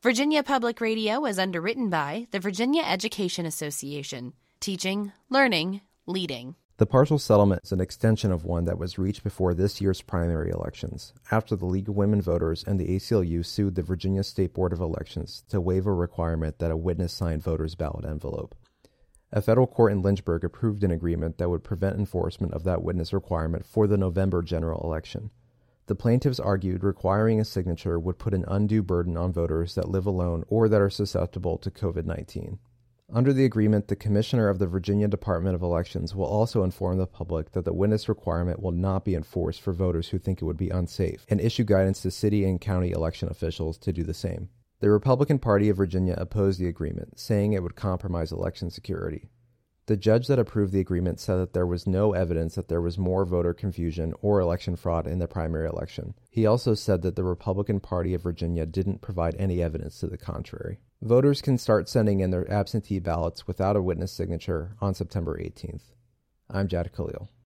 Virginia Public Radio is underwritten by the Virginia Education Association. Teaching, learning, leading. The partial settlement is an extension of one that was reached before this year's primary elections, after the League of Women Voters and the ACLU sued the Virginia State Board of Elections to waive a requirement that a witness sign voters' ballot envelope. A federal court in Lynchburg approved an agreement that would prevent enforcement of that witness requirement for the November general election. The plaintiffs argued requiring a signature would put an undue burden on voters that live alone or that are susceptible to COVID-19. Under the agreement, the Commissioner of the Virginia Department of Elections will also inform the public that the witness requirement will not be enforced for voters who think it would be unsafe, and issue guidance to city and county election officials to do the same. The Republican Party of Virginia opposed the agreement, saying it would compromise election security. The judge that approved the agreement said that there was no evidence that there was more voter confusion or election fraud in the primary election. He also said that the Republican Party of Virginia didn't provide any evidence to the contrary. Voters can start sending in their absentee ballots without a witness signature on September 18th. I'm Jad Khalil.